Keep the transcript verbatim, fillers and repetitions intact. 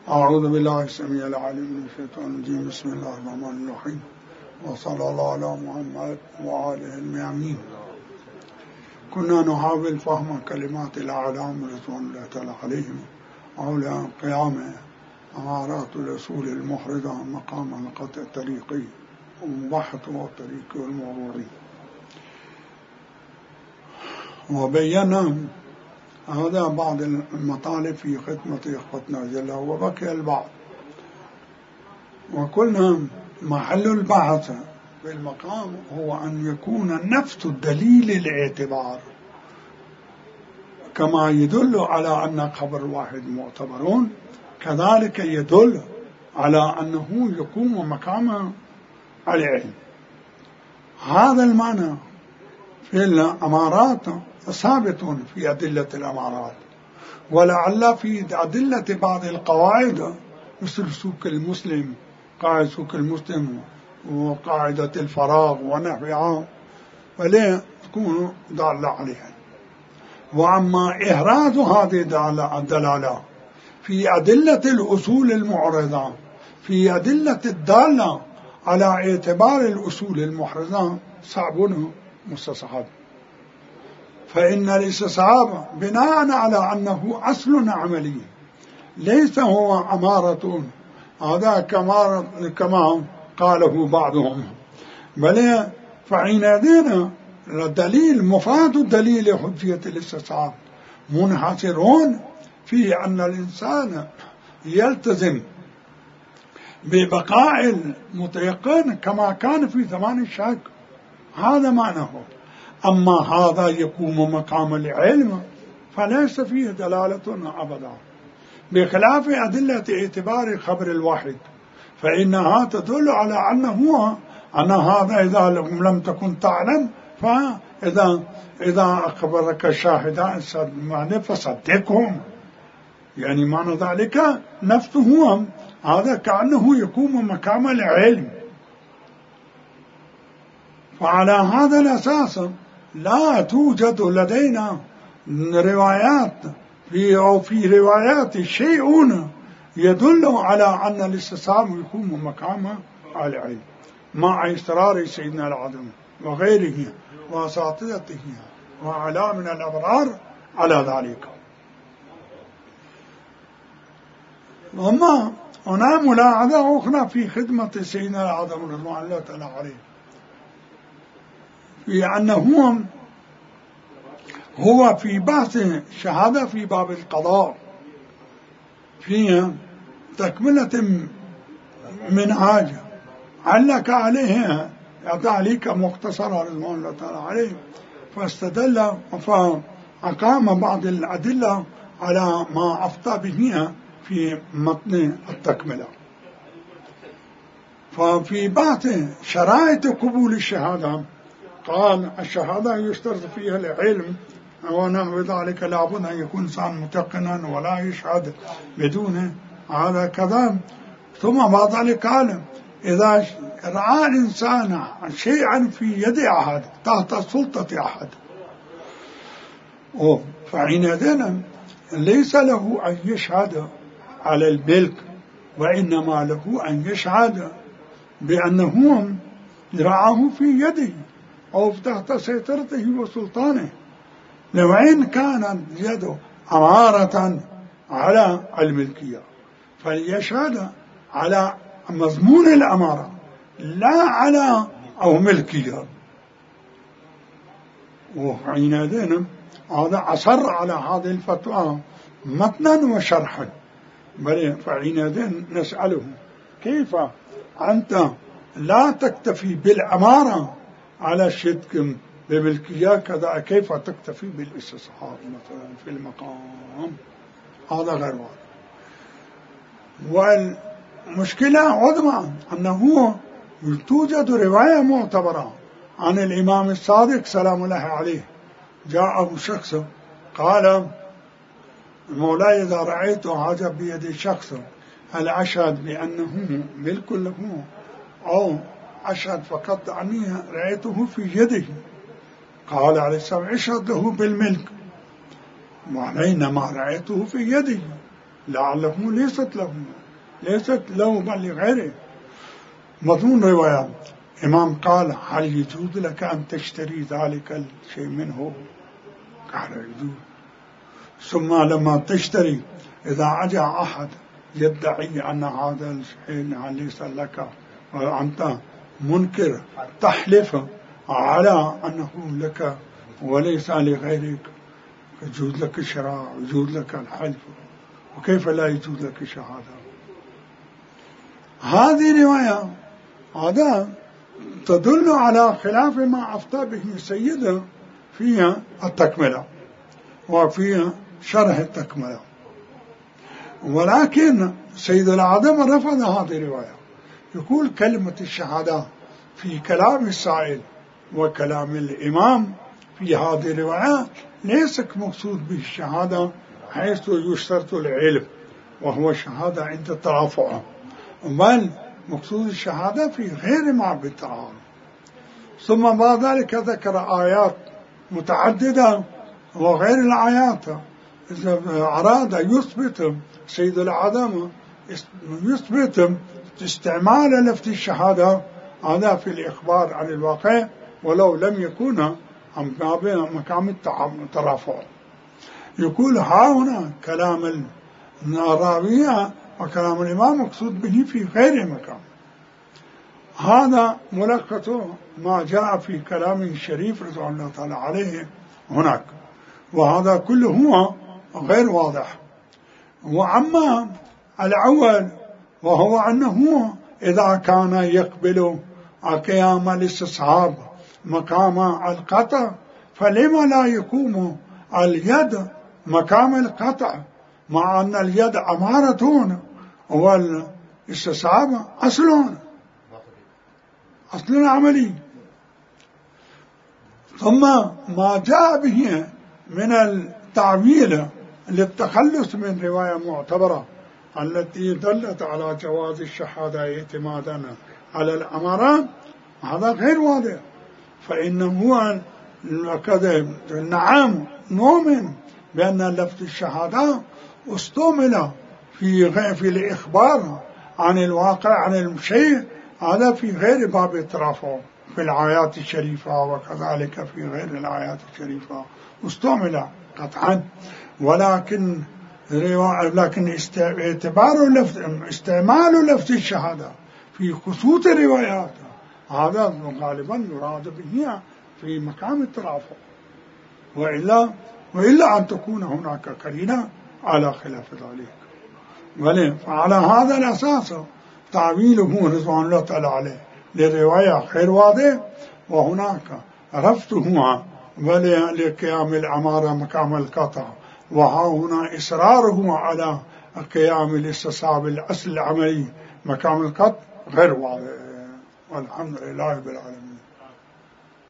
أعوذ بالله السميع العليم من الشيطان الرجيم. بسم الله الرحمن الرحيم، وصلى الله على محمد وآله الميامين. كنا نحاول فهم كلمات الأعلام رضوان الله تعالى عليهم حول قيام أمارات الأصول المحرضة مقام القطع الطريقي ومبحث الطريق والمروري، وبينا هذا بعض المطالب في خدمة إخوتنا جل وبقي البعض. وقلنا محل البحث في المقام هو أن يكون نفس الدليل الاعتبار كما يدل على أن خبر واحد معتبرون، كذلك يدل على أنه يقوم مقام العلم. هذا المعنى في الأمارات ثابت في أدلة الأمارات، ولعل في أدلة بعض القواعد مثل سوق المسلم، قاعدة سوق المسلم وقاعدة الفراغ ونحوها، فلا تكون دالة عليها. وأما إهراز هذه الدلالة في أدلة الأصول المعرضة، في أدلة الدالة على اعتبار الأصول المحرضة، صعب مستصحب، فإن الاستصحاب بناء على أنه أصل عملي ليس هو أمارة، هذا كما كما قاله بعضهم، بل فحينئذ الدليل مفاد الدليل حجية الاستصحاب منحصرون في أن الإنسان يلتزم ببقاء المتيقن كما كان في زمان الشك، هذا معناه. أما هذا يقوم مقام العلم فليس فيه دلالة أبدا، بخلاف أدلة اعتبار خبر الواحد، فإنها تدل على أنه أن هذا إذا لم تكن تعلم، فإذا إذا أخبرك الشاهدان فصدقهم، يعني معنى ذلك نفسه هذا كأنه يقوم مقام العلم. فعلى هذا الأساس لا توجد لدينا روايات في أو في روايات شيء يدل على أن الاستصحاب يقوم مقام العلم، مع إصرار سيدنا العظم وغيره وأساتذته وأعلام من الأبرار على ذلك. وما هنا ملاحظة أخرى في خدمة سيدنا العظم رضوان الله تعالى عليه، في أنه هو في بحث شهادة في باب القضاء في تكملة منهاج علق عليه تعليق مختصرة رضوان الله تعالى عليه، فاستدل فأقام بعض الأدلة على ما أفتى به في متن التكملة. ففي بحث شرائط قبول الشهادة قال الشهادة يشترط فيها العلم ونحو ذلك، لابد أن يكون إنسان متقنا ولا يشهد بدونه هذا كذا. ثم بعد ذلك قال إذا رأى الإنسان شيئا في يد أحد تحت سلطة أحد، فحينئذ ليس له أن يشهد على الملك، وإنما له أن يشهد بأنه رآه في يده أو تحت سيطرته وسلطانه، وإن كانت يده أمارة على الملكية فليشهد على مضمون الأمارة لا على أو ملكية. وحينئذ هذا أصر على هذه الفتوى متنا وشرحا، بل فحينئذ نسأله كيف أنت لا تكتفي بالأمارة على الشدك بملكية كذا، كيف تكتفي بالاستصحاب مثلا في المقام؟ هذا غير واضح. والمشكلة عظمى أنه توجد رواية معتبرة عن الإمام الصادق سلام الله عليه، جاءه شخص قال مولاي إذا رأيت حاجة بيد شخص هل أشهد بأنه ملك له أو أشهد فقط أني رأيته في يده؟ قال عليه السلام اشهد له بالملك، وإنما رأيته في يده لعله ليست له ليست له بل لغيره. مضمون رواية إمام قال هل يجوز لك أن تشتري ذلك الشيء منه؟ قال يجوز. ثم لما تشتري إذا أجى أحد يدعي أن هذا الشيء ليس لك وأنت منكر تحلف على أنه لك وليس لغيرك، يجوز لك الشراء يجوز لك الحلف، وكيف لا يجوز لك الشهادة؟ هذه رواية هذا تدل على خلاف ما أفتى به سيدنا فيها التكملة وفيها شرح التكملة. ولكن سيد الأعظم رفض هذه الرواية، يقول كلمة الشهادة في كلام السائل وكلام الإمام في هذه الرواية ليس مقصود به الشهادة حيث يشترط العلم وهو الشهادة عند الترافع، بل مقصود الشهادة في غير ما بالتعارض. ثم بعد ذلك ذكر آيات متعددة وغير الآيات إذا أراد يثبت سيد الأعظم يثبت استعمال لفظ الشهادة هذا في الإخبار عن الواقع ولو لم يكن عن باب مقام الترافع. يقول ها هنا كلام الراوية وكلام الإمام مقصود به في غير مكان. هذا ملخص ما جاء في كلام الشريف رضوان الله تعالى عليه هناك، وهذا كله هو غير واضح. وأما الأول وهو أنه إذا كان يقبل قيام الاستصحاب مقام القطع فلما لا يقوم اليد مقام القطع، مع أن اليد أمارة والاستصحاب أصل أصل عملي. ثم ما جاء به من التعويل للتخلص من رواية معتبرة التي دلت على جواز الشهادة اعتمادا على الأمارات هذا غير واضح، فإنه كذا نعم نؤمن بأن لفظ الشهادة استعمل في في الإخبار عن الواقع عن الشيء هذا في غير باب الترافع في الآيات الشريفة وكذلك في غير الآيات الشريفة استعمل قطعا، ولكن لكن اعتبار لفظ استعمال لفظ الشهادة في خصوص الروايات هذا غالبا يراد به في مقام الترافع، وإلا وإلا أن تكون هناك قرينة على خلاف ذلك. بل فعلى هذا الأساس تعويله رضوان الله تعالى عليه للرواية غير واضح، وهناك رفضه لقيام الأمارة مقام القطع، وها هنا إصراره على قيام الاستصحاب الأصل العملي مقام القطع غير واضح. والحمد لله رب العالمين.